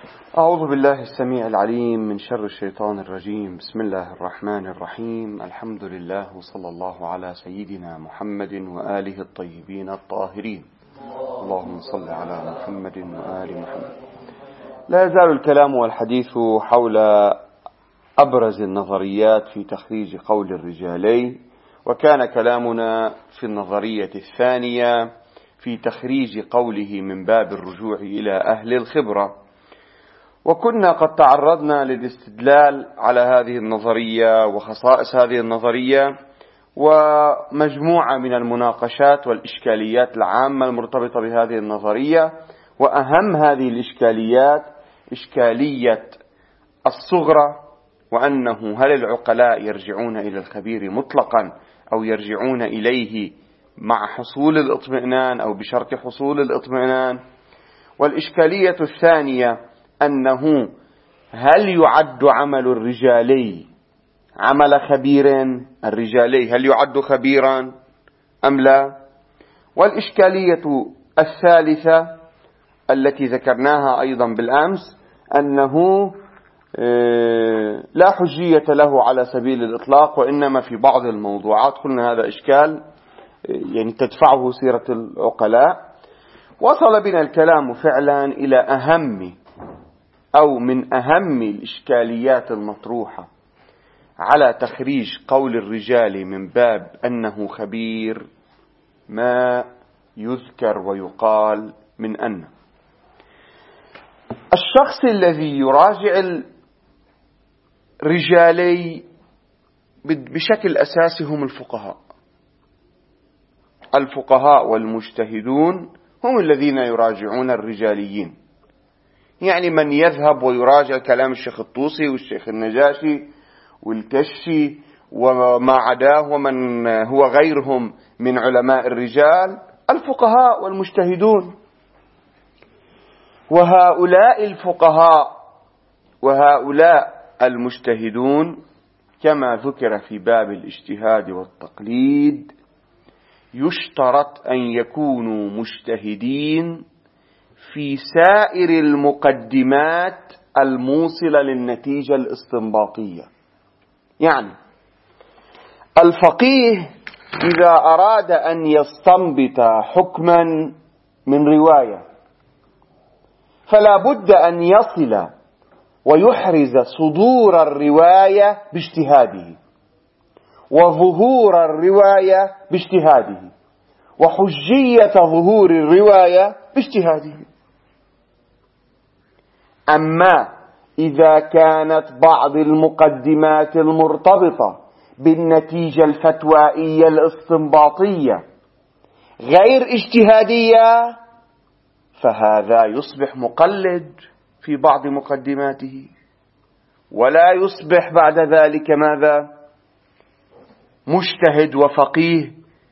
أعوذ بالله السميع العليم من شر الشيطان الرجيم. بسم الله الرحمن الرحيم. الحمد لله وصلى الله على سيدنا محمد وآله الطيبين الطاهرين. اللهم صل على محمد وآل محمد. لا يزال الكلام والحديث حول أبرز النظريات في تخريج قول الرجالي، وكان كلامنا في النظرية الثانية في تخريج قوله من باب الرجوع إلى أهل الخبرة، وكنا قد تعرضنا للاستدلال على هذه النظرية وخصائص هذه النظرية ومجموعة من المناقشات والإشكاليات العامة المرتبطة بهذه النظرية. وأهم هذه الإشكاليات إشكالية الصغرى، وأنه هل العقلاء يرجعون إلى الخبير مطلقا أو يرجعون إليه مع حصول الاطمئنان أو بشرط حصول الاطمئنان. والإشكالية الثانية أنه هل يعد عمل الرجالي عمل خبير؟ الرجالي هل يعد خبيرا أم لا؟ والإشكالية الثالثة التي ذكرناها أيضا بالأمس أنه لا حجية له على سبيل الإطلاق، وإنما في بعض الموضوعات قلنا هذا إشكال يعني تدفعه سيرة العقلاء. وصل بنا الكلام فعلا إلى أهم أو من أهم الإشكاليات المطروحة على تخريج قول الرجال من باب أنه خبير، ما يذكر ويقال من أن الشخص الذي يراجع الرجالي بشكل أساسي هم الفقهاء والمجتهدون هم الذين يراجعون الرجاليين. يعني من يذهب ويراجع كلام الشيخ الطوسي والشيخ النجاشي والكشي وما عداه ومن هو غيرهم من علماء الرجال الفقهاء والمجتهدون. وهؤلاء الفقهاء وهؤلاء المجتهدون كما ذكر في باب الاجتهاد والتقليد يشترط أن يكونوا مجتهدين في سائر المقدمات الموصلة للنتيجة الاستنباطية. يعني الفقيه إذا أراد أن يستنبط حكما من رواية فلا بد أن يصل ويحرز صدور الرواية باجتهاده، وظهور الرواية باجتهاده، وحجية ظهور الرواية باجتهاده. أما إذا كانت بعض المقدمات المرتبطة بالنتيجة الفتوائية الاستنباطية غير اجتهادية فهذا يصبح مقلد في بعض مقدماته، ولا يصبح بعد ذلك ماذا؟ مجتهد وفقيه،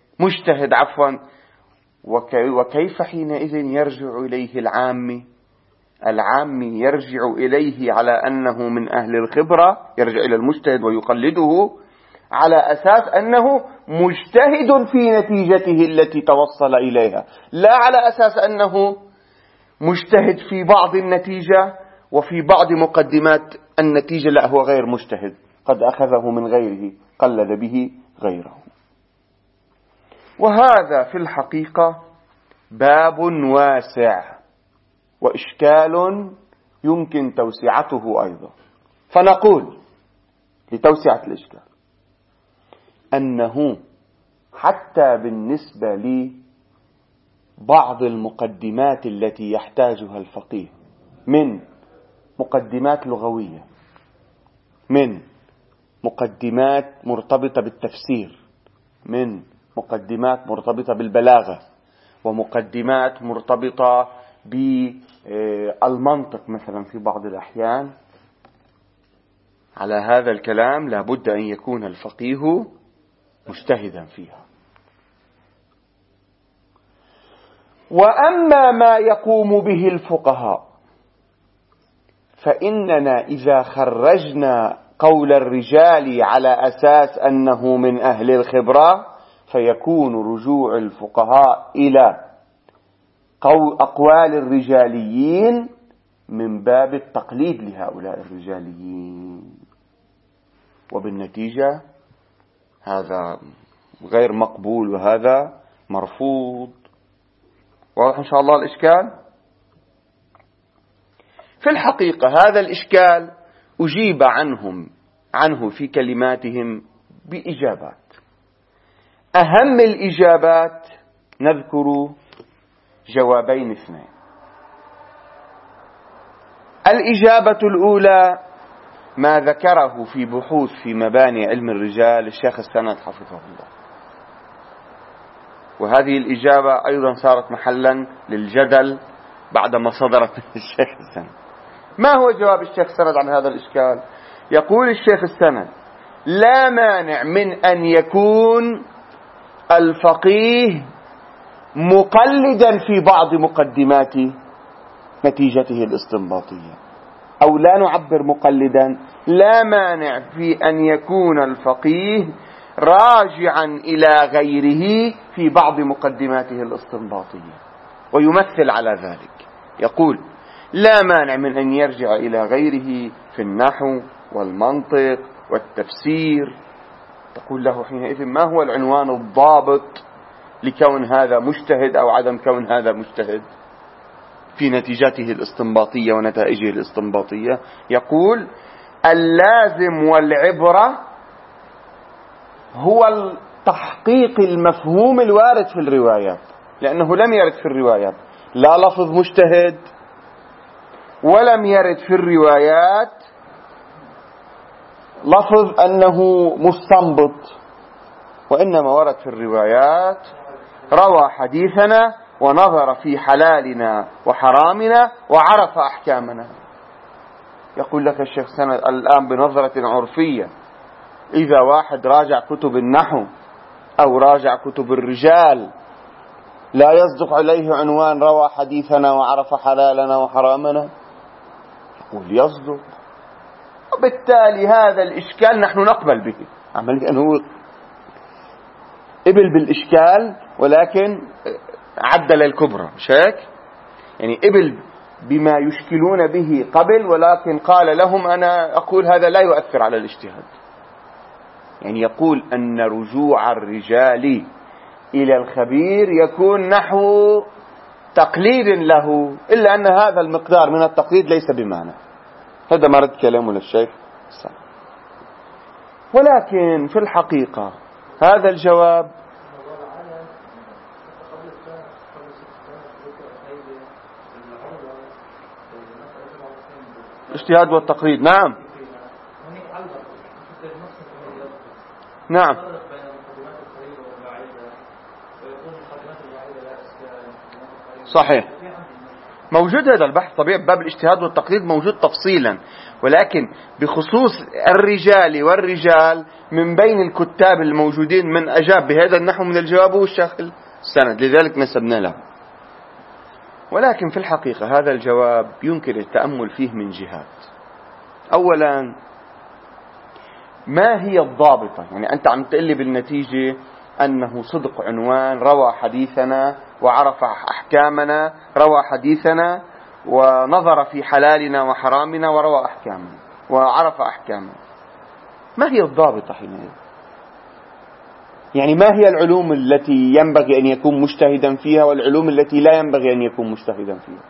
وكيف حينئذ يرجع إليه العامي يرجع إليه على أنه من أهل الخبرة، يرجع إلى المجتهد ويقلده على أساس أنه مجتهد في نتيجته التي توصل إليها، لا على أساس أنه مجتهد في بعض النتيجة وفي بعض مقدمات النتيجة لا هو غير مجتهد، قد أخذه من غيره، قلد به غيره. وهذا في الحقيقة باب واسع وإشكال يمكن توسعته أيضا. فنقول لتوسعة الإشكال أنه حتى بالنسبة لبعض المقدمات التي يحتاجها الفقيه من مقدمات لغوية، من مقدمات مرتبطة بالتفسير، من مقدمات مرتبطة بالبلاغة، ومقدمات مرتبطة بالمنطق مثلا في بعض الأحيان، على هذا الكلام لابد أن يكون الفقيه مجتهدا فيها. وأما ما يقوم به الفقهاء فإننا إذا خرجنا قول الرجال على أساس أنه من أهل الخبرة فيكون رجوع الفقهاء إلى أقوال الرجاليين من باب التقليد لهؤلاء الرجاليين، وبالنتيجة هذا غير مقبول وهذا مرفوض. واضح إن شاء الله الإشكال؟ في الحقيقة هذا الإشكال أجيب عنه في كلماتهم بإجابات. أهم الإجابات نذكر جوابين اثنين. الإجابة الأولى ما ذكره في بحوث في مباني علم الرجال الشيخ السند حفظه الله، وهذه الإجابة أيضا صارت محلا للجدل بعدما صدرت من الشيخ السند. ما هو جواب الشيخ السند عن هذا الإشكال؟ يقول الشيخ السند: لا مانع من أن يكون الفقيه مقلدا في بعض مقدمات نتيجته الاستنباطية، أو لا نعبر مقلدا، لا مانع في أن يكون الفقيه راجعا إلى غيره في بعض مقدماته الاستنباطية، ويمثل على ذلك. يقول: لا مانع من أن يرجع إلى غيره في النحو والمنطق والتفسير. تقول له حينئذ: ما هو العنوان الضابط لكون هذا مجتهد أو عدم كون هذا مجتهد في نتيجته الاستنباطية ونتائجه الاستنباطية؟ يقول: اللازم والعبرة هو التحقيق المفهوم الوارد في الروايات، لأنه لم يرد في الروايات لا لفظ مجتهد، ولم يرد في الروايات لفظ أنه مستنبط، وإنما ورد في الروايات: روى حديثنا ونظر في حلالنا وحرامنا وعرف أحكامنا. يقول لك الشيخ سند الآن بنظرة عرفية: إذا واحد راجع كتب النحو أو راجع كتب الرجال لا يصدق عليه عنوان روى حديثنا وعرف حلالنا وحرامنا؟ يقول يصدق. وبالتالي هذا الإشكال نحن نقبل به. عمليا أنه قبل بالإشكال ولكن عدل الكبرى، مش هيك؟ يعني قبل بما يشكلون به قبل، ولكن قال لهم: أنا أقول هذا لا يؤثر على الاجتهاد. يعني يقول أن رجوع الرجال إلى الخبير يكون نحو تقليد له، إلا أن هذا المقدار من التقليد ليس بمعنى. هذا ما رد كلامه للشيخ السند. ولكن في الحقيقة هذا الجواب الاجتهاد والتقليد. نعم نعم صحيح، موجود هذا البحث طبيعي باب الاجتهاد والتقليد، موجود تفصيلا، ولكن بخصوص الرجال والرجال من بين الكتاب الموجودين من أجاب بهذا النحو من الجواب هو الشيخ السند، لذلك نسبنا له. ولكن في الحقيقة هذا الجواب يمكن التأمل فيه من جهات. أولا، ما هي الضابطة؟ يعني أنت عم تقول لي بالنتيجة أنه صدق عنوان روى حديثنا وعرف أحكامنا، روى حديثنا ونظر في حلالنا وحرامنا وروى أحكامنا وعرف أحكامنا. ما هي الضابطة حينئذ؟ يعني ما هي العلوم التي ينبغي أن يكون مجتهدا فيها والعلوم التي لا ينبغي أن يكون مجتهدا فيها؟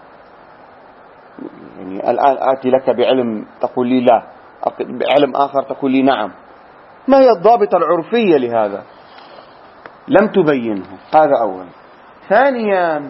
يعني الآن آتي لك بعلم تقول لي لا، بعلم آخر تقول لي نعم. ما هي الضابطة العرفية لهذا؟ لم تبينه. هذا أولا. ثانيا،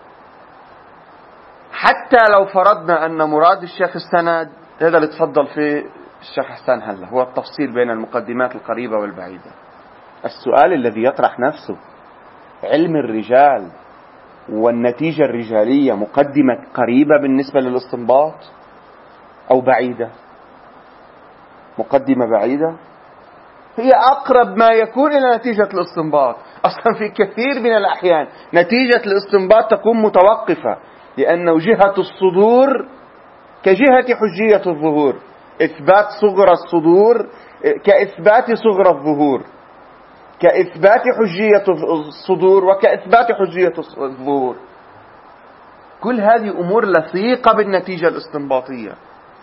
حتى لو فرضنا أن مراد الشيخ السند هذا اللي تفضل فيه الشيخ حسان هلا هو التفصيل بين المقدمات القريبة والبعيدة، السؤال الذي يطرح نفسه: علم الرجال والنتيجة الرجالية مقدمة قريبة بالنسبة للاستنباط أو بعيدة؟ مقدمة بعيدة، هي أقرب ما يكون إلى نتيجة الاستنباط. أصلا في كثير من الأحيان نتيجة الاستنباط تكون متوقفة، لأنه جهة الصدور كجهة حجية الظهور، إثبات صغرى الصدور كإثبات صغرى الظهور، كإثبات حجية الصدور وكإثبات حجية الظهور. كل هذه أمور لصيقة بالنتيجة الاستنباطية،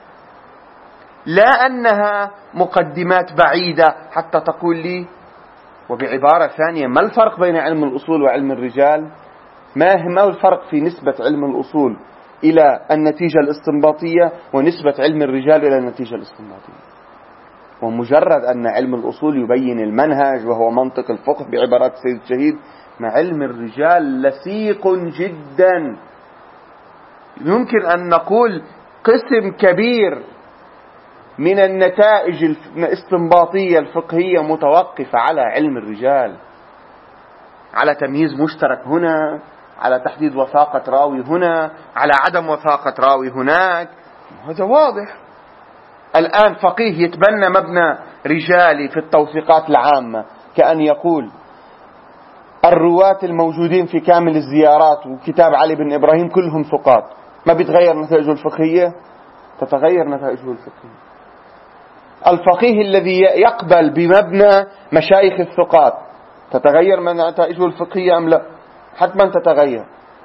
لا أنها مقدمات بعيدة حتى تقول لي. وبعبارة ثانية، ما الفرق بين علم الأصول وعلم الرجال؟ ما هو الفرق في نسبة علم الأصول إلى النتيجة الاستنباطية ونسبة علم الرجال إلى النتيجة الاستنباطية؟ ومجرد أن علم الأصول يبين المنهج وهو منطق الفقه بعبارات سيد الشهيد، مع علم الرجال لصيق جدا. يمكن أن نقول قسم كبير من النتائج الاستنباطية الفقهية متوقفة على علم الرجال، على تمييز مشترك هنا، على تحديد وثاقة راوي هنا، على عدم وثاقة راوي هناك. هذا واضح. الآن فقيه يتبنى مبنى رجالي في التوثيقات العامة، كأن يقول الرواة الموجودين في كامل الزيارات وكتاب علي بن إبراهيم كلهم ثقات، ما بيتغير نتائجه الفقهية؟ تتغير نتائجه الفقهية. الفقيه الذي يقبل بمبنى مشايخ الثقات، تتغير نتائجه الفقهية أم لا؟ حتما تتغير.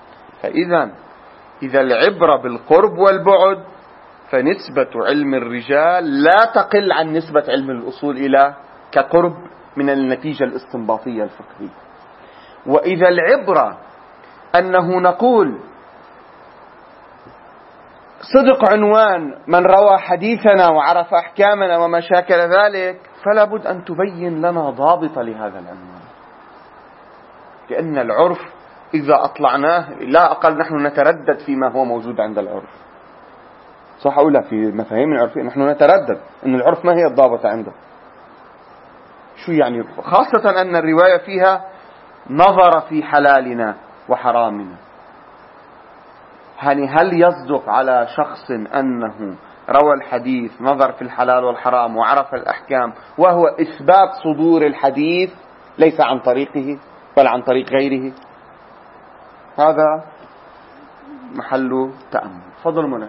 إذا العبرة بالقرب والبعد، فنسبة علم الرجال لا تقل عن نسبة علم الأصول إلى كقرب من النتيجة الاستنباطية الفقهية. وإذا العبرة أنه نقول صدق عنوان من روى حديثنا وعرف أحكامنا وما شاكل ذلك، فلا بد أن تبين لنا ضابط لهذا العنوان، لأن العرف إذا أطلعناه لا أقل نحن نتردد فيما هو موجود عند العرف. صح أو لا؟ في مفاهيم العرفية نحن نتردد أن العرف ما هي الضابط عنده. شو يعني؟ خاصة أن الرواية فيها نظر في حلالنا وحرامنا. يعني هل يصدق على شخص أنه روى الحديث، نظر في الحلال والحرام وعرف الأحكام، وهو إثبات صدور الحديث ليس عن طريقه بل عن طريق غيره؟ هذا محل تأمل. تفضل منى.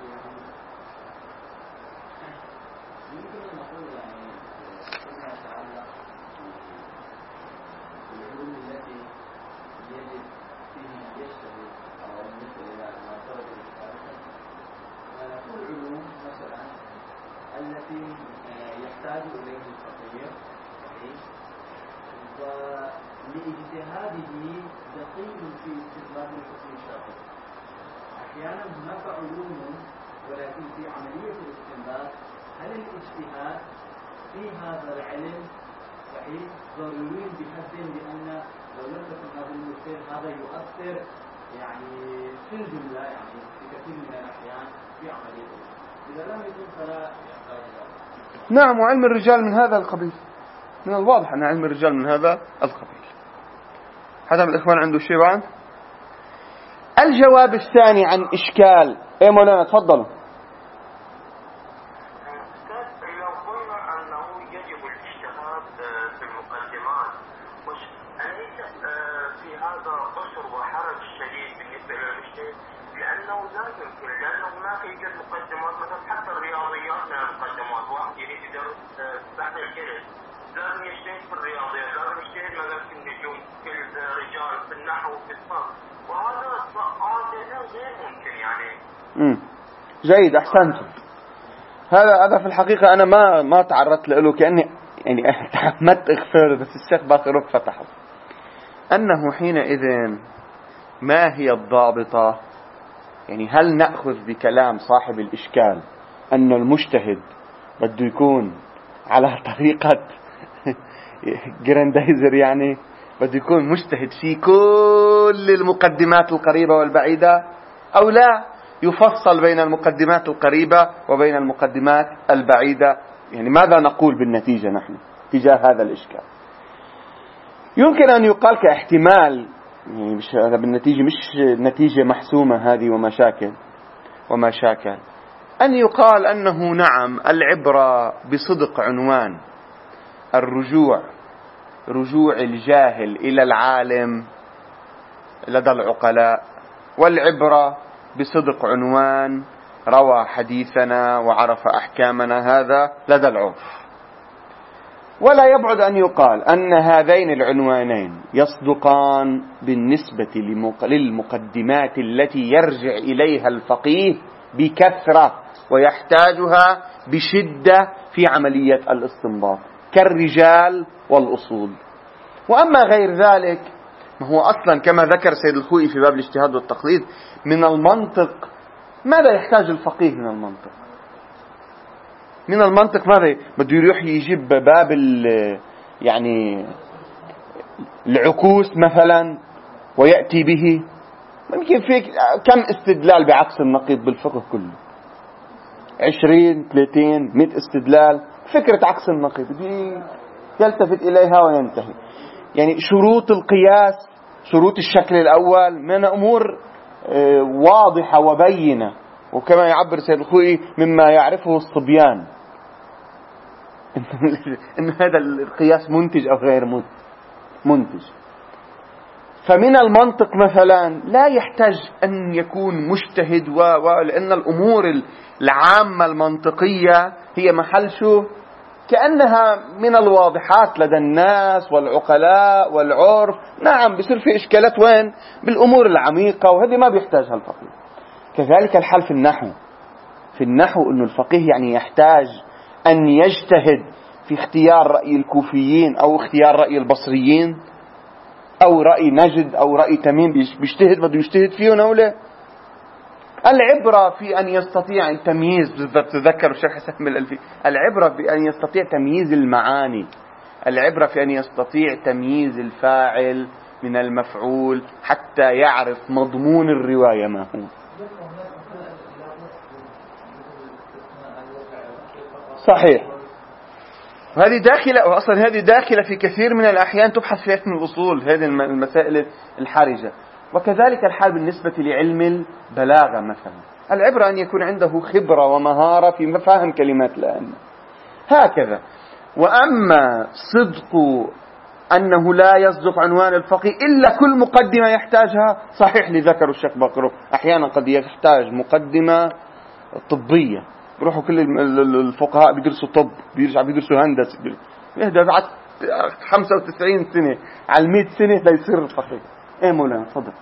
أحيانا هناك علوم ولكن في عملية الاستنباط هل الاجتهاد في هذا العلم صحيح ضروري بحد بأن لو لم تكن هذا المجتهد هذا يؤثر يعني في الجملة يعني في كثير من الأحيان في عملية إذا لم يكن فلا يحتاج. نعم، وعلم الرجال من هذا القبيل. من الواضح أن علم الرجال من هذا القبيل. حتى الإخوان عنده شيء بعد؟ الجواب الثاني عن إشكال. إيه مولانا تفضلوا. لو قلنا أنه يجب الاجتهاد في المقدمات، أليس في هذا قصر وحرج شديد بالنسبة للمجتهد؟ لأنه لا يمكن، لأنه هناك يوجد مقدمات مثلا حتى الرياضيات من المقدمات، واحد يريد يدرس بعد الجلد لازم يجتهد في الرياضيات، لازم يجتهد مثلا في النجوم، في الرجال، في النحو، في الصرف، وهذا غير ممكن يعني. جيد، أحسنتم. هذا في الحقيقة أنا ما تعرضت له، كأني يعني تعمدت إغفر، بس الشيخ باقر فتحه. أنه حينئذ ما هي الضابطة؟ يعني هل نأخذ بكلام صاحب الإشكال أن المجتهد بده يكون على طريقة جراندايزر، يعني بده يكون مجتهد في كل المقدمات القريبة والبعيدة، أو لا يفصل بين المقدمات القريبة وبين المقدمات البعيدة؟ يعني ماذا نقول بالنتيجة نحن تجاه هذا الإشكال؟ يمكن أن يقال كاحتمال، يعني مش هذا بالنتيجة، مش نتيجة محسومة هذه وما شاكل، أن يقال أنه نعم العبرة بصدق عنوان رجوع الجاهل إلى العالم لدى العقلاء، والعبرة بصدق عنوان روى حديثنا وعرف أحكامنا هذا لدى العرف. ولا يبعد أن يقال أن هذين العنوانين يصدقان بالنسبة للمقدمات التي يرجع إليها الفقيه بكثرة ويحتاجها بشدة في عملية الاستنباط كالرجال والأصول. وأما غير ذلك ما هو أصلا كما ذكر سيد الخوئي في باب الاجتهاد والتقليد من المنطق. ماذا يحتاج الفقيه من المنطق؟ من المنطق ماذا بده يروح يجيب باب يعني العكوس مثلا ويأتي به؟ ممكن في كم استدلال بعكس النقيض بالفقه كله، 20 30 100 استدلال. فكرة عكس النقيض يلتفت إليها وينتهي. يعني شروط القياس، شروط الشكل الأول من أمور واضحة وبينة، وكما يعبر سيد الخوئي مما يعرفه الصبيان إن هذا القياس منتج أو غير منتج. فمن المنطق مثلا لا يحتاج أن يكون مجتهد لأن الأمور العامة المنطقية هي محل شو؟ كأنها من الواضحات لدى الناس والعقلاء والعرف. نعم بيصير في إشكالات وين؟ بالأمور العميقة، وهذه ما بيحتاجها الفقيه. كذلك الحال في النحو. في النحو أنه الفقيه يعني يحتاج أن يجتهد في اختيار رأي الكوفيين أو اختيار رأي البصريين أو رأي نجد أو رأي تميم. بيجتهد بده يجتهد فيه ونوله. العبرة في أن يستطيع التمييز. تذكروا الشيخ حسن بن الألفي، العبرة بأن يستطيع تمييز المعاني، العبرة في أن يستطيع تمييز الفاعل من المفعول حتى يعرف مضمون الرواية ما هو. صحيح. وهذه داخلة، وأصلا هذه داخلة في كثير من الأحيان تبحث في علم الأصول، هذه المسائل الحرجة. وكذلك الحال بالنسبة لعلم البلاغة مثلا. العبرة أن يكون عنده خبرة ومهارة في مفاهيم كلمات الآن هكذا. وأما صدق أنه لا يصدق عنوان الفقيه إلا كل مقدمة يحتاجها، صحيح لذكر الشيخ بقرو أحيانا قد يحتاج مقدمة طبية. بروحوا كل الفقهاء بيدرسوا طب، بيدرسوا هندسة، يهدى بعد 95 سنة على 100 سنة لا يصير الفقيه. ايه مولانا تفضل.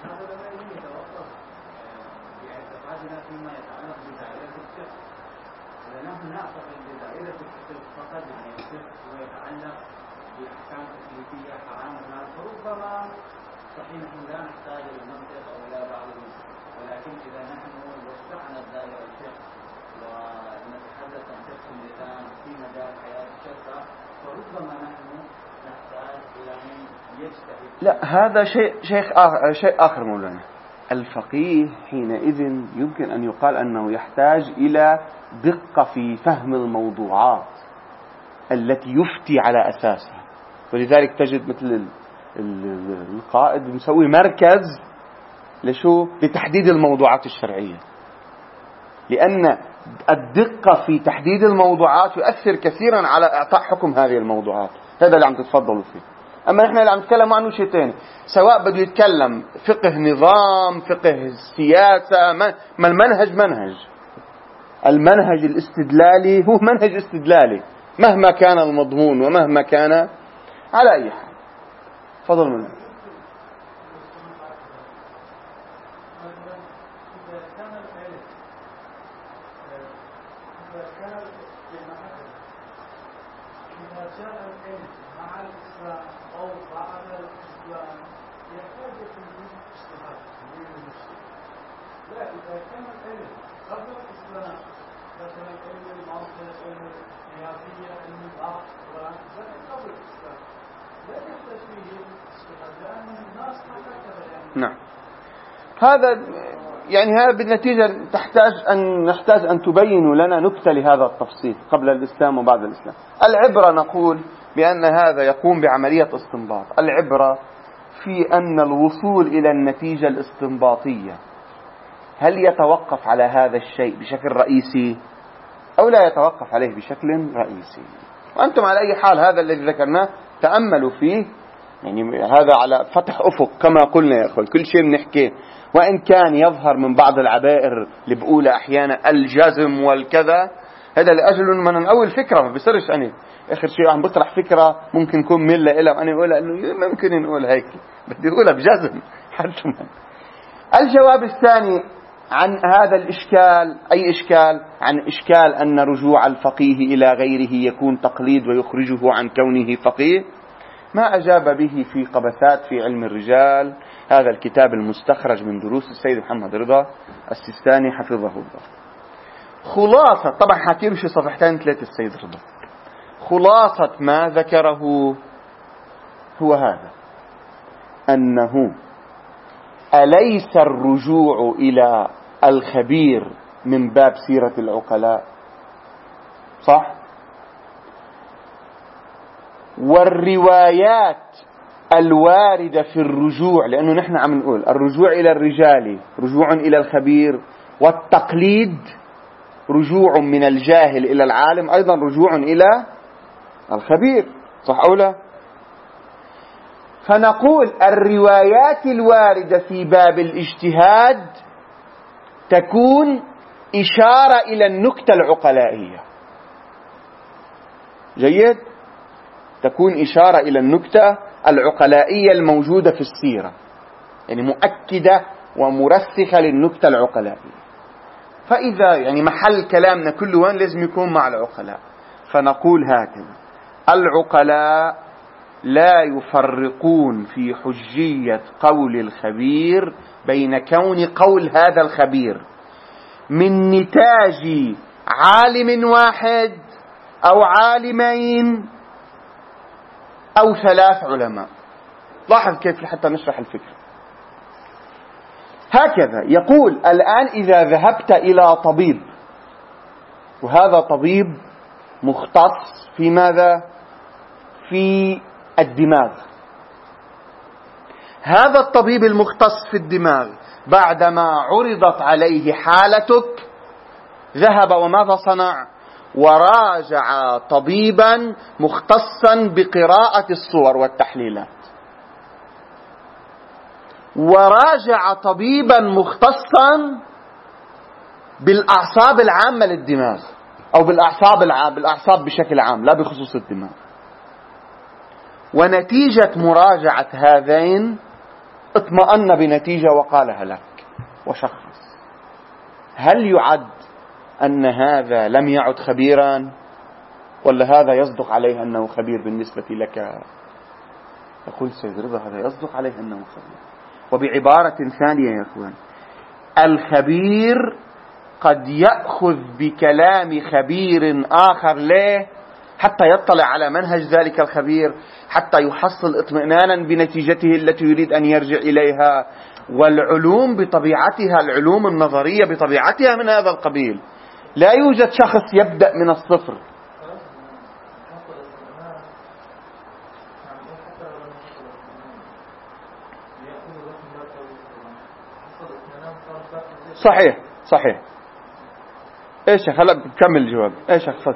لا هذا شيء آخر مولانا. الفقيه حينئذ يمكن أن يقال أنه يحتاج إلى دقة في فهم الموضوعات التي يفتي على أساسها. ولذلك تجد مثل القائد مسوي مركز لتحديد الموضوعات الشرعية، لأن الدقة في تحديد الموضوعات يؤثر كثيرا على إعطاء حكم هذه الموضوعات. هذا اللي عم تتفضلوا فيه. أما نحن اللي عم نتكلم عنه شيء تاني، سواء بده يتكلم فقه نظام، فقه سياسة، ما المنهج الاستدلالي هو منهج استدلالي مهما كان المضمون ومهما كان على أي حال. فضل منه. نعم. هذا بالنتيجة نحتاج أن تبينوا لنا نكتة لهذا التفصيل قبل الإسلام وبعد الإسلام. العبرة نقول بأن هذا يقوم بعملية استنباط. العبرة في أن الوصول إلى النتيجة الاستنباطية هل يتوقف على هذا الشيء بشكل رئيسي أو لا يتوقف عليه بشكل رئيسي. وأنتم على أي حال هذا الذي ذكرناه تأملوا فيه. هذا على فتح أفق كما قلنا يا أخوان. كل شيء بنحكيه وإن كان يظهر من بعض العبائر اللي بقول أحيانا الجزم والكذا، هذا لأجل من أول فكرة ما بيصيرش أنا آخر شيء عم بطرح فكرة ممكن يكون ملة إلها وأنا أقولها إنه ممكن نقول هيك، بدي أقولها بجزم حتما. الجواب الثاني عن هذا الإشكال، أي إشكال؟ عن إشكال أن رجوع الفقيه إلى غيره يكون تقليد ويخرجه عن كونه فقيه، ما أجاب به في قبسات في علم الرجال، هذا الكتاب المستخرج من دروس السيد محمد رضا السيستاني حفظه الله. خلاصة، طبعا حكيله شي صفحتين ثلاثة السيد رضا، خلاصة ما ذكره هو هذا: أنه أليس الرجوع إلى الخبير من باب سيرة العقلاء؟ صح؟ والروايات الواردة في الرجوع، لأنه نحن عم نقول الرجوع إلى الرجال رجوع إلى الخبير، والتقليد رجوع من الجاهل إلى العالم أيضا رجوع إلى الخبير، صح أو لا؟ فنقول الروايات الواردة في باب الاجتهاد تكون إشارة إلى النكتة العقلائية. جيد؟ تكون إشارة إلى النكتة العقلائية الموجودة في السيرة، يعني مؤكدة ومرسخة للنكتة العقلائية. فإذا يعني محل كلامنا كله وين لازم يكون مع العقلاء، فنقول هكذا: العقلاء لا يفرقون في حجية قول الخبير بين كون قول هذا الخبير من نتاج عالم واحد أو عالمين أو 3 علماء. لاحظ كيف حتى نشرح الفكرة. هكذا يقول الآن إذا ذهبت إلى طبيب، وهذا طبيب مختص في ماذا؟ في الدماغ. هذا الطبيب المختص في الدماغ بعدما عرضت عليه حالتك ذهب وماذا صنع؟ وراجع طبيبا مختصا بقراءة الصور والتحليلات، وراجع طبيبا مختصا بالأعصاب العامة للدماغ، أو بالأعصاب بشكل عام لا بخصوص الدماغ. ونتيجة مراجعة هذين اطمأن بنتيجة وقالها لك وشخص. هل يعد أن هذا لم يعد خبيرا، ولا هذا يصدق عليه أنه خبير بالنسبة لك؟ يقول سيد رضا هذا يصدق عليه أنه خبير. وبعبارة ثانية يا أخوان، الخبير قد يأخذ بكلام خبير آخر ليه؟ حتى يطلع على منهج ذلك الخبير، حتى يحصل اطمئنانا بنتيجته التي يريد أن يرجع إليها. والعلوم بطبيعتها، العلوم النظرية بطبيعتها من هذا القبيل. لا يوجد شخص يبدأ من الصفر. صحيح صحيح. ايش هلا بكمل الجواب. ايش اخفت؟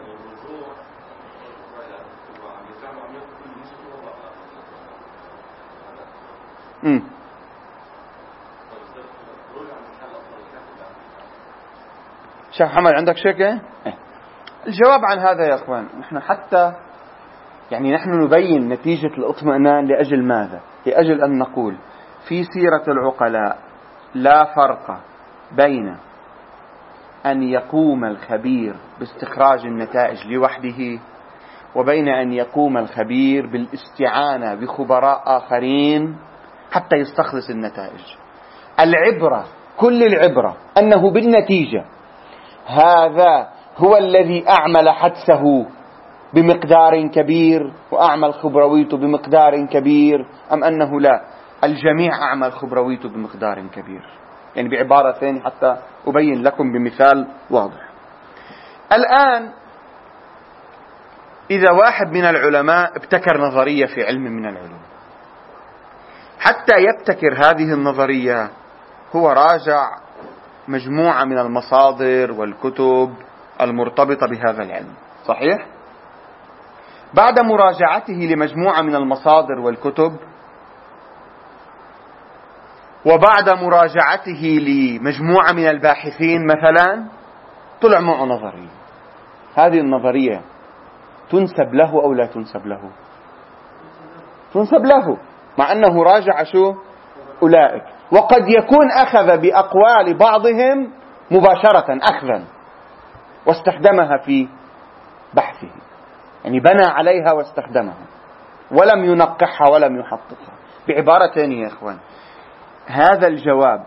شيخ محمد عندك شيء؟ الجواب عن هذا يا اخوان، نحن حتى يعني نحن نبين نتيجة الاطمئنان لأجل ماذا؟ لأجل أن نقول في سيرة العقلاء لا فرق بين أن يقوم الخبير باستخراج النتائج لوحده، وبين أن يقوم الخبير بالاستعانة بخبراء آخرين حتى يستخلص النتائج. العبرة، كل العبرة أنه بالنتيجة هذا هو الذي أعمل حدسه بمقدار كبير وأعمل خبرويته بمقدار كبير، أم أنه لا، الجميع أعمل خبرويته بمقدار كبير. يعني بعبارة ثانية حتى أبين لكم بمثال واضح. الآن إذا واحد من العلماء ابتكر نظرية في علم من العلوم، حتى يبتكر هذه النظرية هو راجع مجموعة من المصادر والكتب المرتبطة بهذا العلم، صحيح؟ بعد مراجعته لمجموعة من المصادر والكتب، وبعد مراجعته لمجموعة من الباحثين مثلا، طلع معه نظرية. هذه النظرية تنسب له أو لا تنسب له؟ تنسب له، مع أنه راجع شو أولئك، وقد يكون أخذ بأقوال بعضهم مباشرة أخذا واستخدمها في بحثه، يعني بنى عليها واستخدمها ولم ينقحها ولم يحققها. بعبارة ثانية يا إخوان، هذا الجواب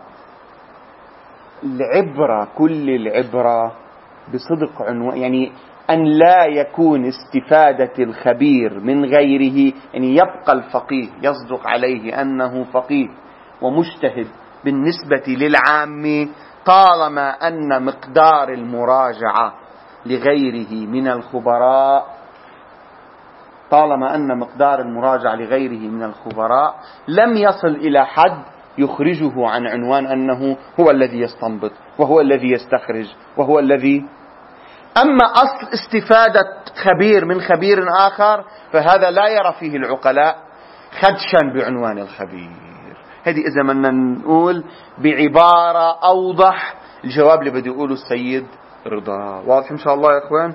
العبرة، كل العبرة بصدق عنوان، يعني أن لا يكون استفادة الخبير من غيره، يعني يبقى الفقيه يصدق عليه أنه فقيه ومجتهد بالنسبة للعام، طالما أن مقدار المراجعة لغيره من الخبراء، لم يصل إلى حد يخرجه عن عنوان أنه هو الذي يستنبط وهو الذي يستخرج وهو الذي. أما أصل استفادة خبير من خبير آخر فهذا لا يرى فيه العقلاء خدشا بعنوان الخبير. هذه إذا بدنا نقول بعبارة أوضح الجواب اللي بده يقوله السيد رضا. واضح إن شاء الله يا إخوان؟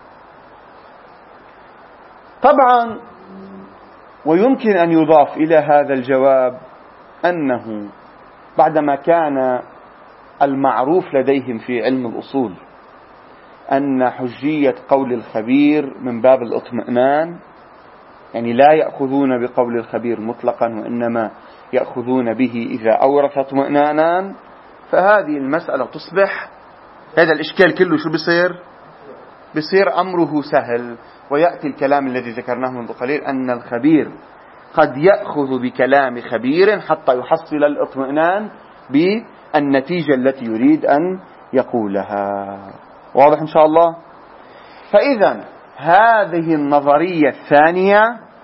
طبعا ويمكن أن يضاف إلى هذا الجواب أنه بعدما كان المعروف لديهم في علم الأصول أن حجية قول الخبير من باب الاطمئنان، يعني لا يأخذون بقول الخبير مطلقا وإنما يأخذون به إذا أورث اطمئنانا، فهذه المسألة تصبح، هذا الإشكال كله شو بصير أمره سهل. ويأتي الكلام الذي ذكرناه منذ قليل أن الخبير قد يأخذ بكلام خبير حتى يحصل الاطمئنان بالنتيجة التي يريد أن يقولها. واضح إن شاء الله؟ فإذا هذه النظرية الثانية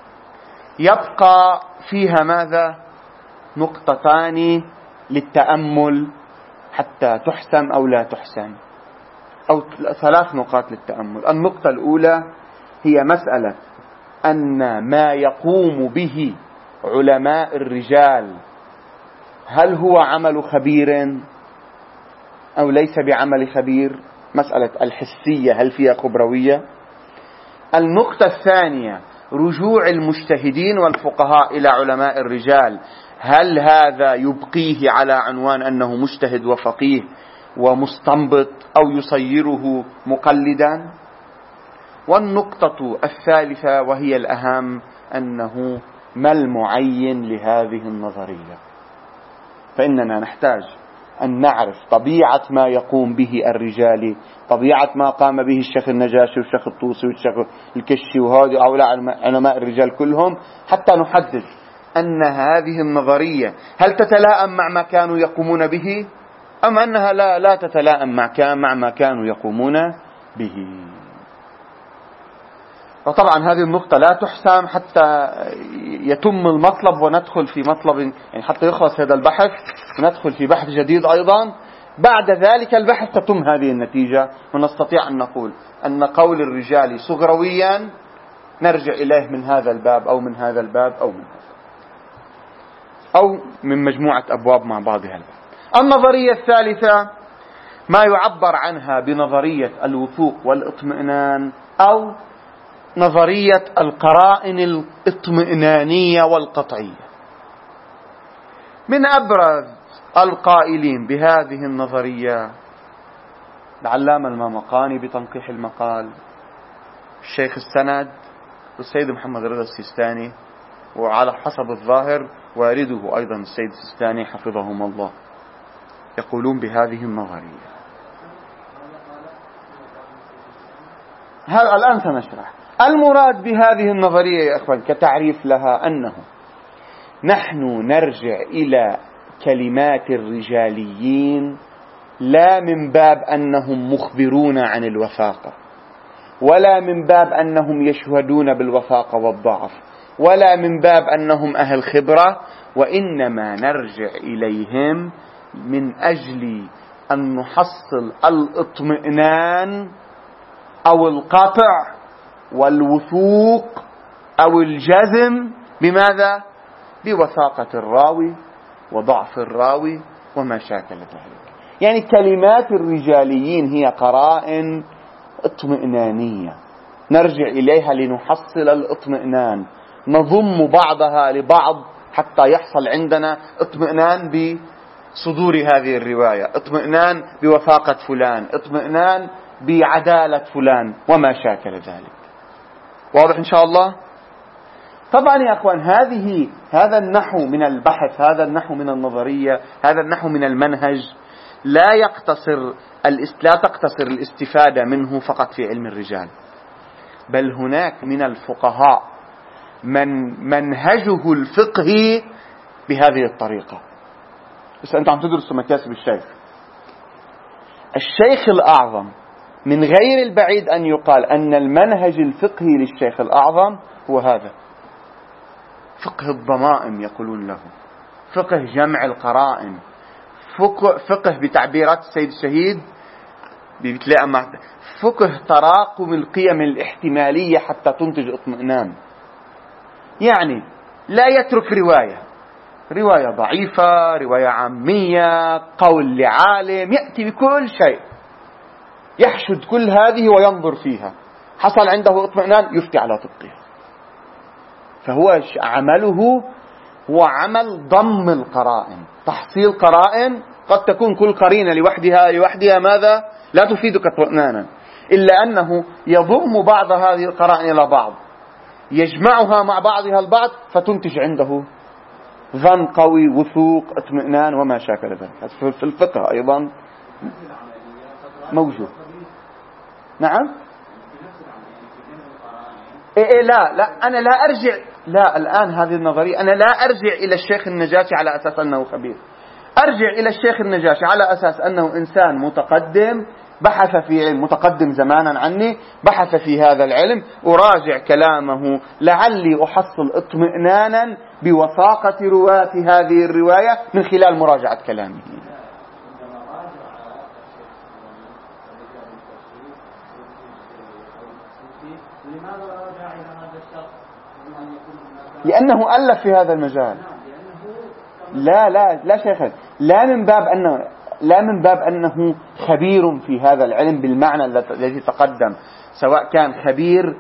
يبقى فيها ماذا؟ نقطتان للتأمل حتى تحسم أو لا تحسم، أو 3 نقاط للتأمل. النقطة الأولى هي مسألة أن ما يقوم به علماء الرجال هل هو عمل خبير أو ليس بعمل خبير؟ مسألة الحسية هل فيها خبروية؟ النقطة الثانية رجوع المجتهدين والفقهاء إلى علماء الرجال، هل هذا يبقيه على عنوان أنه مجتهد وفقيه ومستنبط أو يصيره مقلدا؟ والنقطة الثالثة وهي الأهم أنه ما المعين لهذه النظرية. فإننا نحتاج أن نعرف طبيعة ما يقوم به الرجال، طبيعة ما قام به الشيخ النجاشي والشيخ الطوسي والشيخ الكشي وهذه أولى علماء الرجال كلهم، حتى نحدد أن هذه النظرية هل تتلائم مع ما كانوا يقومون به أم أنها لا تتلائم مع ما كانوا يقومون به. وطبعا هذه النقطة لا تحسم حتى يتم المطلب وندخل في مطلب، يعني حتى يخلص هذا البحث وندخل في بحث جديد أيضا. بعد ذلك البحث تتم هذه النتيجة ونستطيع أن نقول أن قول الرجال صغرويا نرجع إليه من هذا الباب أو من هذا الباب أو من مجموعة أبواب مع بعضها الباب. النظرية الثالثة ما يعبر عنها بنظرية الوثوق والاطمئنان أو نظرية القرائن الاطمئنانية والقطعية. من أبرز القائلين بهذه النظرية العلامة المامقاني بتنقيح المقال، الشيخ السند، والسيد محمد رضا السيستاني، وعلى حسب الظاهر والده أيضا السيد السيستاني حفظهم الله، يقولون بهذه النظرية. الآن سنشرح. المراد بهذه النظرية يا أخوان كتعريف لها أنه نحن نرجع إلى كلمات الرجاليين لا من باب أنهم مخبرون عن الوثاقة، ولا من باب أنهم يشهدون بالوثاقة والضعف، ولا من باب أنهم أهل خبرة، وإنما نرجع إليهم من أجل أن نحصل الاطمئنان أو القطع والوثوق أو الجزم بماذا؟ بوثاقة الراوي وضعف الراوي وما شاكل ذلك. يعني كلمات الرجاليين هي قرائن اطمئنانية نرجع إليها لنحصل الاطمئنان، نضم بعضها لبعض حتى يحصل عندنا اطمئنان بصدور هذه الرواية، اطمئنان بوثاقة فلان، اطمئنان بعدالة فلان وما شاكل ذلك. واضح إن شاء الله؟ طبعا يا أخوان هذا النحو من البحث، هذا النحو من النظرية، هذا النحو من المنهج لا تقتصر الاستفادة منه فقط في علم الرجال، بل هناك من الفقهاء من منهجه الفقهي بهذه الطريقة. بس أنت عم تدرسوا مكاسب الشيخ الأعظم، من غير البعيد أن يقال أن المنهج الفقهي للشيخ الأعظم هو هذا، فقه الضمائم يقولون له، فقه جمع القرائن، فقه بتعبيرات السيد الشهيد بتلاقى مع فقه تراكم القيم الاحتمالية حتى تنتج اطمئنان. يعني لا يترك رواية ضعيفة، رواية عامية، قول لعالم، يأتي بكل شيء، يحشد كل هذه وينظر فيها، حصل عنده اطمئنان يفتي على طبقها. فهو عمله هو عمل ضم القرائن، تحصيل قرائن، قد تكون كل قرينة لوحدها ماذا؟ لا تفيدك اطمئنانا، إلا أنه يضم بعض هذه القرائن إلى بعض، يجمعها مع بعضها البعض، فتنتج عنده ظن قوي، وثوق، اطمئنان وما شاكل ذلك. في الفقه أيضا موجود. نعم. لا أنا لا أرجع، لا الآن هذه النظرية أنا لا أرجع إلى الشيخ النجاشي على أساس أنه خبير، أرجع إلى الشيخ النجاشي على أساس أنه إنسان متقدم، بحث في علم، متقدم زمانا عني، بحث في هذا العلم، أراجع كلامه لعلي أحصل اطمئنانا بوثاقة رواة هذه الرواية من خلال مراجعة كلامه. لأنه ألف في هذا المجال. لا شيخ، لا من باب أنه خبير في هذا العلم بالمعنى الذي تقدم، سواء كان خبير.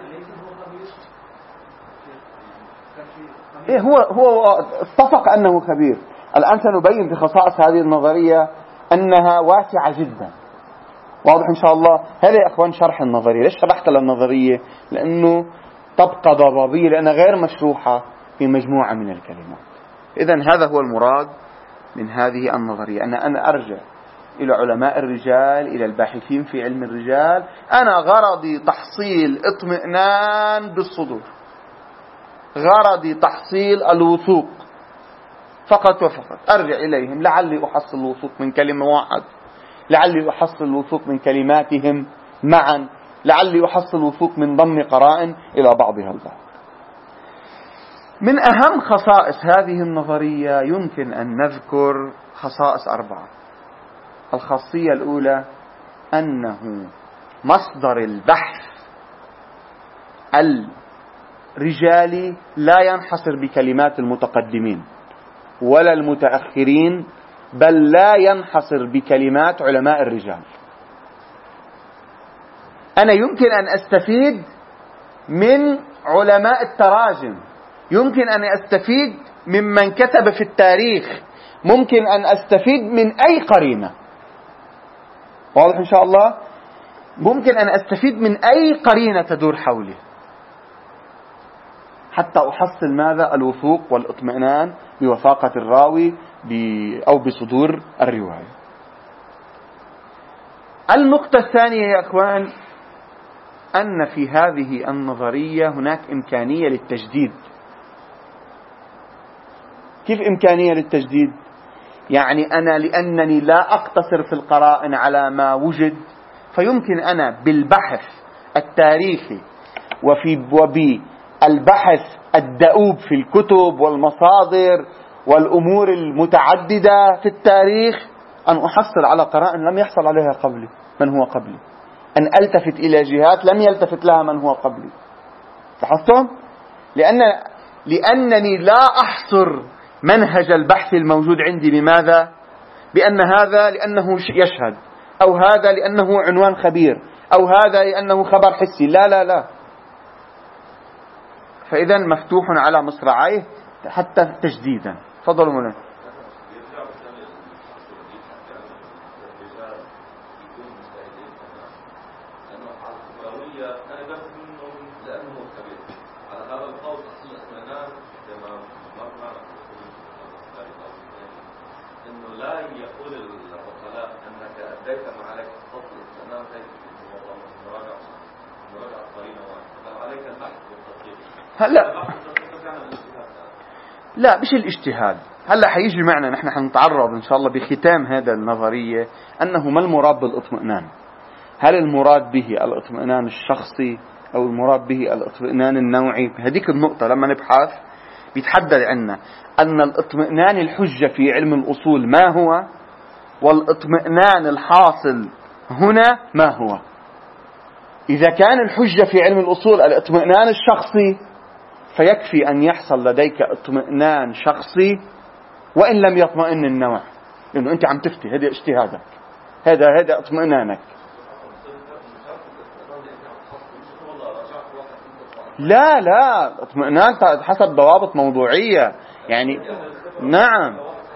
هو اتفق أنه خبير. الآن سنبين بخصائص هذه النظرية أنها واسعة جدا. واضح إن شاء الله؟ هذا يا أخوان شرح النظرية. ليش شرحت للنظرية؟ لأنه تبقى ضبابية، لأنها غير مشروحة في مجموعة من الكلمات. إذن هذا هو المراد من هذه النظرية، أنا أرجع إلى علماء الرجال، إلى الباحثين في علم الرجال، أنا غرضي تحصيل اطمئنان بالصدور، غرضي تحصيل الوثوق فقط وفقط. أرجع إليهم لعلي أحصل الوثوق من كلمة واحد، لعلي أحصل الوثوق من كلماتهم معا، لعلي أحصل الوثوق من ضم قرائن إلى بعضها البعض. من أهم خصائص هذه النظرية يمكن أن نذكر خصائص 4. الخاصية الأولى أنه مصدر البحث الرجالي لا ينحصر بكلمات المتقدمين ولا المتأخرين، بل لا ينحصر بكلمات علماء الرجال. أنا يمكن أن أستفيد من علماء التراجم، يمكن أن أستفيد ممن كتب في التاريخ، ممكن أن أستفيد من أي قرينة. واضح إن شاء الله؟ ممكن أن أستفيد من أي قرينة تدور حولي حتى أحصل ماذا؟ الوثوق والاطمئنان بوثاقة الراوي أو بصدور الرواية. النقطة الثانية يا أخوان أن في هذه النظرية هناك إمكانية للتجديد. كيف إمكانية للتجديد؟ يعني أنا لأنني لا أقتصر في القرائن على ما وجد، فيمكن أنا بالبحث التاريخي وبالبحث الدؤوب في الكتب والمصادر والأمور المتعددة في التاريخ أن أحصل على قرائن لم يحصل عليها قبلي من هو قبلي، أن ألتفت إلى جهات لم يلتفت لها من هو قبلي. لاحظتم؟ لأنني لا أحصر منهج البحث الموجود عندي بماذا؟ بأن هذا لأنه يشهد، أو هذا لأنه عنوان خبير، أو هذا أنه خبر حسي. لا لا لا. فإذا مفتوح على مصراعيه حتى تجديدا. تفضلوا مولانا. هلا لا مش الاجتهاد. هلا حيجي معنا نحن حنتعرض ان شاء الله بختام هذا النظرية انه ما المراد بالاطمئنان. هل المراد به الاطمئنان الشخصي او المراد به الاطمئنان النوعي؟ هذيك النقطة لما نبحث بيتحدد عنا ان الاطمئنان الحجة في علم الاصول ما هو، والاطمئنان الحاصل هنا ما هو. اذا كان الحجة في علم الاصول الاطمئنان الشخصي فيكفي أن يحصل لديك اطمئنان شخصي وإن لم يطمئن النوع، لأنه أنت عم تفتي، هذا اجتهادك، هذا اطمئنانك. لا لا، اطمئنان حسب ضوابط موضوعية يعني. نعم.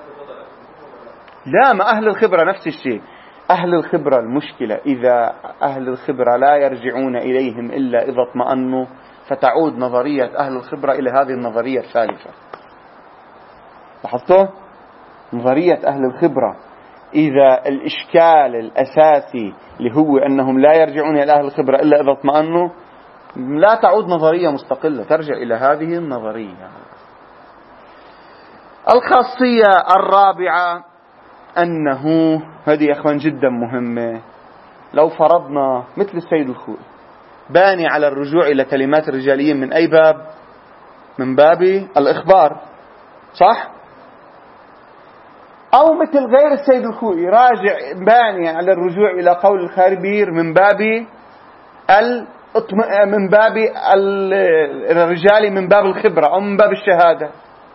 لا، ما أهل الخبرة نفس الشيء. أهل الخبرة المشكلة إذا أهل الخبرة لا يرجعون إليهم إلا إذا اطمأنوا، فتعود نظرية أهل الخبرة إلى هذه النظرية الثالثة. لاحظتوا؟ نظرية أهل الخبرة إذا الإشكال الأساسي اللي هو أنهم لا يرجعون إلى أهل الخبرة إلا إذا اطمأنوا، لا تعود نظرية مستقلة، ترجع إلى هذه النظرية. الخاصية الرابعة أنه هذه أخوان جدا مهمة. لو فرضنا مثل السيد الخوئي باني على الرجوع إلى كلمات الرجاليين من أي باب؟ من باب الإخبار، صح؟ أو مثل غير السيد الخوئي راجع باني على الرجوع إلى قول الخاربير من باب الرجال من باب الخبرة أو من باب الشهادة.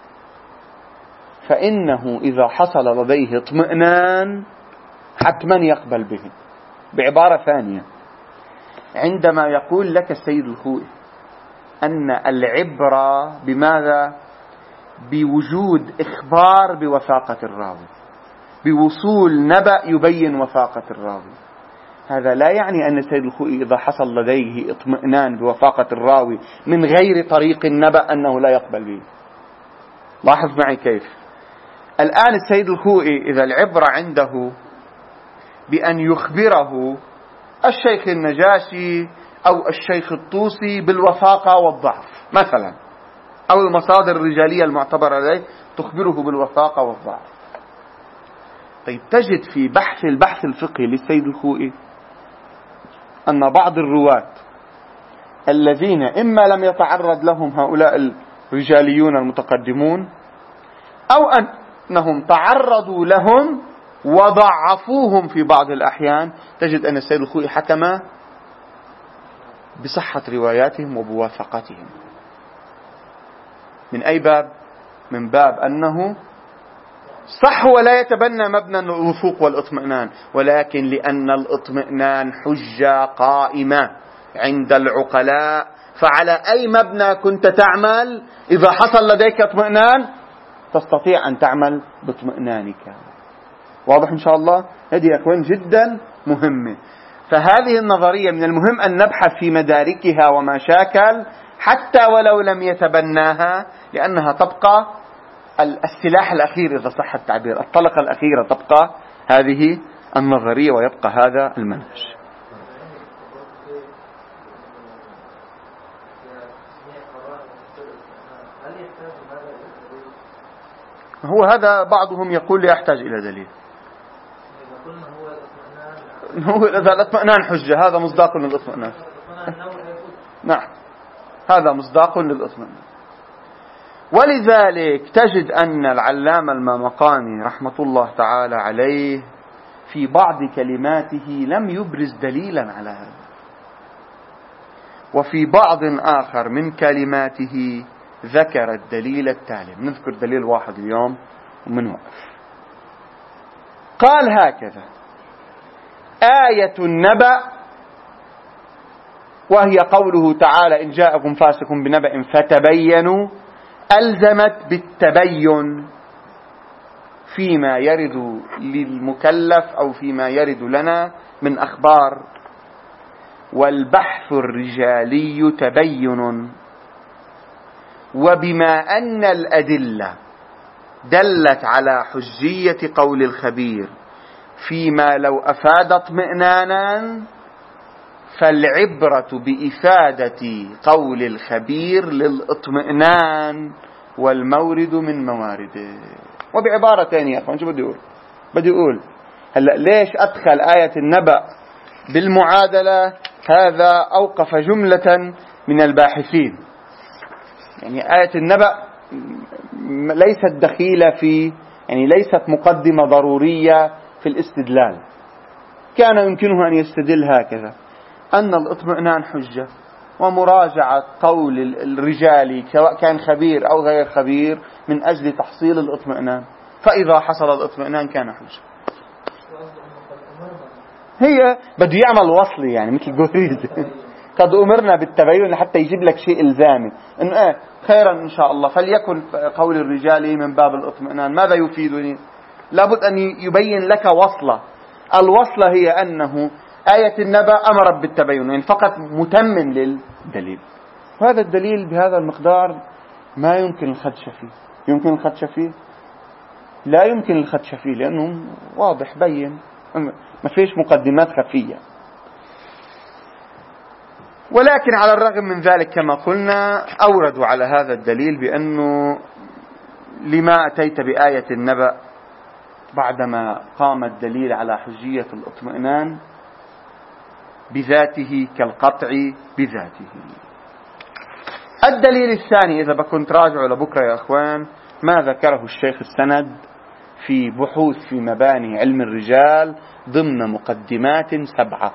فإنه إذا حصل لديه اطمئنان حتما يقبل به. بعبارة ثانية، عندما يقول لك السيد الخوئي أن العبرة بماذا؟ بوجود إخبار بوثاقة الراوي، بوصول نبأ يبين وثاقة الراوي، هذا لا يعني أن السيد الخوئي إذا حصل لديه اطمئنان بوثاقة الراوي من غير طريق النبأ أنه لا يقبل به. لاحظ معي كيف. الآن السيد الخوئي إذا العبرة عنده بأن يخبره الشيخ النجاشي أو الشيخ الطوسي بالوثاقة والضعف مثلا، أو المصادر الرجالية المعتبرة لديه تخبره بالوثاقة والضعف. طيب تجد في البحث الفقهي للسيد الخوئي أن بعض الرواة الذين إما لم يتعرض لهم هؤلاء الرجاليون المتقدمون أو أنهم تعرضوا لهم وضعفوهم في بعض الأحيان، تجد أن السيد الخوئي حكم بصحة رواياتهم وبوثاقتهم. من أي باب؟ من باب أنه صح ولا يتبنى مبنى الوثوق والاطمئنان، ولكن لأن الاطمئنان حجة قائمة عند العقلاء، فعلى أي مبنى كنت تعمل إذا حصل لديك اطمئنان تستطيع أن تعمل باطمئنانك. واضح إن شاء الله؟ هذه أكوان جدا مهمة. فهذه النظرية من المهم أن نبحث في مداركها ومشاكل حتى ولو لم يتبناها، لأنها تبقى السلاح الأخير إذا صح التعبير، الطلقة الأخيرة تبقى هذه النظرية ويبقى هذا المنهج. هو هذا بعضهم يقول لا يحتاج إلى دليل. هو إذا الاطمئنان حجة هذا مصداق للاطمئنان. نعم، هذا مصداق للاطمئنان. ولذلك تجد أن العلامة المامقاني رحمة الله تعالى عليه في بعض كلماته لم يبرز دليلا على هذا، وفي بعض آخر من كلماته ذكر الدليل التالي. نذكر دليل واحد اليوم ومنوقف. قال هكذا: آية النبأ وهي قوله تعالى إن جاءكم فاسق بنبأ فتبينوا، ألزمت بالتبين فيما يرد للمكلف أو فيما يرد لنا من أخبار. والبحث الرجالي تبين، وبما أن الأدلة دلت على حجية قول الخبير فيما لو أفاد اطمئنانا، فالعبرة بإفادة قول الخبير للإطمئنان والمورد من موارده. وبعبارة ثانية يا أخوان شو بدي أقول هلأ ليش أدخل آية النبأ بالمعادلة؟ هذا أوقف جملة من الباحثين. يعني آية النبأ ليست دخيلة في، يعني ليست مقدمة ضرورية في الاستدلال. كان يمكنه أن يستدل هكذا: أن الاطمئنان حجة، ومراجعة قول الرجال سواء كان خبير أو غير خبير من أجل تحصيل الاطمئنان، فإذا حصل الاطمئنان كان حجة. هي بده يعمل وصل، يعني مثل جوريز قد أمرنا بالتبين حتى يجيب لك شيء إلزامي إنه خيرا إن شاء الله فليكن قول الرجال من باب الاطمئنان. ماذا يفيدني؟ لابد أن يبين لك وصلة. الوصلة هي أنه آية النبأ أمرت بالتبين، يعني فقط متمم للدليل. وهذا الدليل بهذا المقدار ما يمكن الخدش فيه. يمكن الخدش فيه؟ لا يمكن الخدش فيه، لأنه واضح بين، ما فيش مقدمات خفية. ولكن على الرغم من ذلك كما قلنا أوردوا على هذا الدليل بأنه لما أتيت بآية النبأ بعدما قام الدليل على حجية الاطمئنان بذاته كالقطع بذاته. الدليل الثاني إذا بكون تراجعوا لبكرة يا أخوان ما ذكره الشيخ السند في بحوث في مباني علم الرجال ضمن مقدمات 7.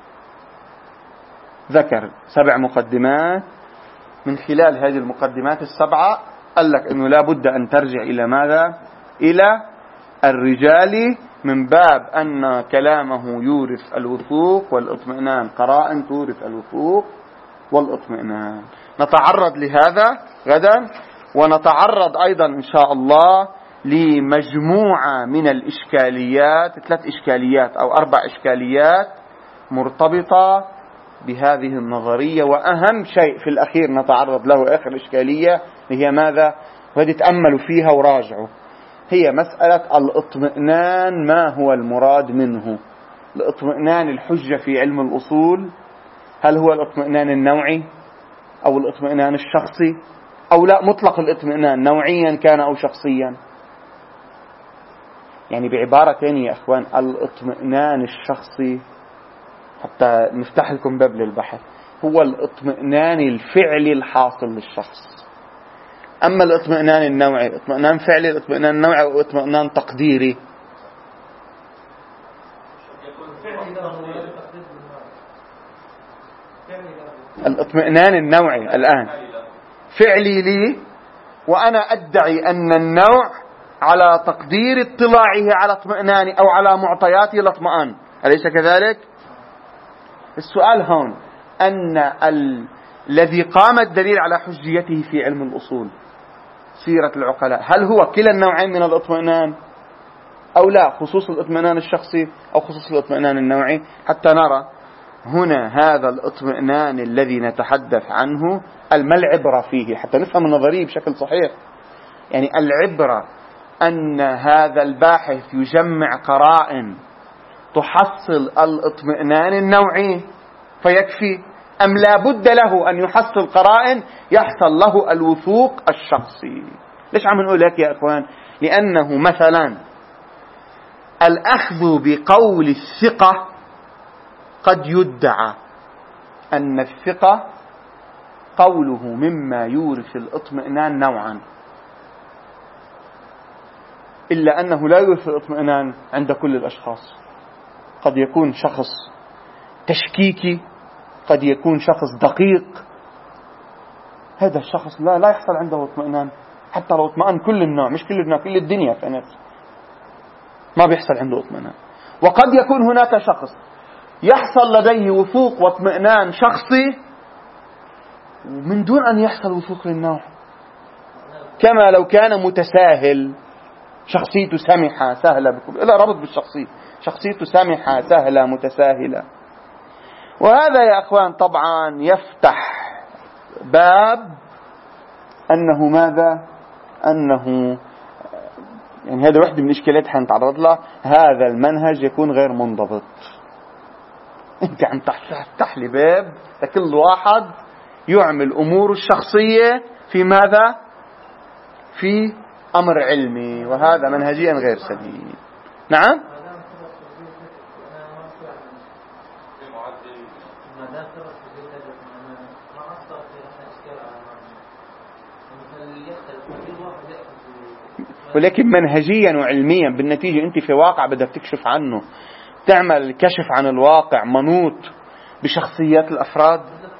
ذكر 7 مقدمات. من خلال هذه المقدمات 7 قال لك أنه لا بد أن ترجع إلى ماذا؟ إلى الرجال، من باب أن كلامه يورث الوثوق والاطمئنان، قرائن تورث الوثوق والاطمئنان. نتعرض لهذا غدا، ونتعرض أيضا إن شاء الله لمجموعة من الإشكاليات، 3 إشكاليات أو 4 إشكاليات مرتبطة بهذه النظرية. وأهم شيء في الأخير نتعرض له آخر إشكالية هي ماذا؟ وهذه تأملوا فيها وراجعوا، هي مسألة الاطمئنان. ما هو المراد منه؟ الاطمئنان الحجة في علم الأصول، هل هو الاطمئنان النوعي أو الاطمئنان الشخصي، أو لا مطلق الاطمئنان نوعيا كان أو شخصيا؟ يعني بعبارة ثانية يا أخوان، الاطمئنان الشخصي حتى نفتح لكم باب للبحث هو الاطمئنان الفعلي الحاصل للشخص. أما الاطمئنان النوعي اطمئنان فعلي، الاطمئنان النوعي واطمئنان تقديري. الاطمئنان النوعي الآن فعلي لي، وأنا أدعي أن النوع على تقدير اطلاعه على اطمئناني أو على معطياته الاطمئنان، أليس كذلك؟ السؤال هون أن الذي قام الدليل على حجيته في علم الأصول سيرة العقلاء، هل هو كلا النوعين من الاطمئنان أو لا، خصوص الاطمئنان الشخصي أو خصوص الاطمئنان النوعي؟ حتى نرى هنا هذا الاطمئنان الذي نتحدث عنه ما العبرة فيه، حتى نفهم النظرية بشكل صحيح. يعني العبرة أن هذا الباحث يجمع قرائن تحصل الاطمئنان النوعي فيكفي، أم لا بد له أن يحصل قرائن يحصل له الوثوق الشخصي؟ ليش عم نقول هيك يا أخوان؟ لأنه مثلا الأخذ بقول الثقة قد يدعى أن الثقة قوله مما يورث الاطمئنان نوعا، إلا أنه لا يورث الاطمئنان عند كل الأشخاص. قد يكون شخص تشكيكي، قد يكون شخص دقيق، هذا الشخص لا يحصل عنده اطمئنان حتى لو اطمئن كل النوع، مش كل النوع، كل الدنيا في نفسه ما بيحصل عنده اطمئنان. وقد يكون هناك شخص يحصل لديه وثوق واطمئنان شخصي من دون أن يحصل وثوق للنوع، كما لو كان متساهل، شخصيته سمحة سهلة، إلا ربط بالشخصية، شخصيته سمحة سهلة متساهلة. وهذا يا أخوان طبعا يفتح باب أنه ماذا؟ أنه يعني هذا واحدة من الإشكالات حنتعرض لها، هذا المنهج يكون غير منضبط. أنت عم تفتح لي باب لكل واحد يعمل أمور الشخصية في ماذا؟ في أمر علمي، وهذا منهجيا غير سليم. نعم؟ ولكن منهجيا وعلميا بالنتيجة أنت في واقع بدك تكشف عنه، تعمل كشف عن الواقع منوط بشخصيات الأفراد.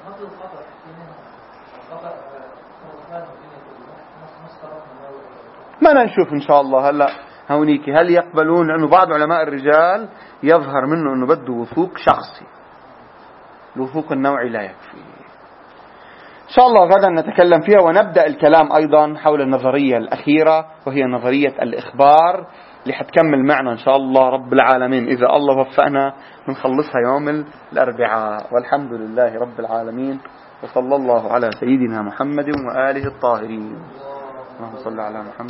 ما نشوف إن شاء الله هلأ هونيك هل يقبلون، لأنه بعض علماء الرجال يظهر منه أنه بده وثوق شخصي، الوثوق النوعي لا يكفي. إن شاء الله غدا نتكلم فيها، ونبدأ الكلام أيضا حول النظرية الأخيرة وهي نظرية الإخبار اللي حتكمل معنا إن شاء الله رب العالمين إذا الله وفقنا نخلصها يوم الأربعاء. والحمد لله رب العالمين، وصلى الله على سيدنا محمد وآله الطاهرين. اللهم صل على محمد.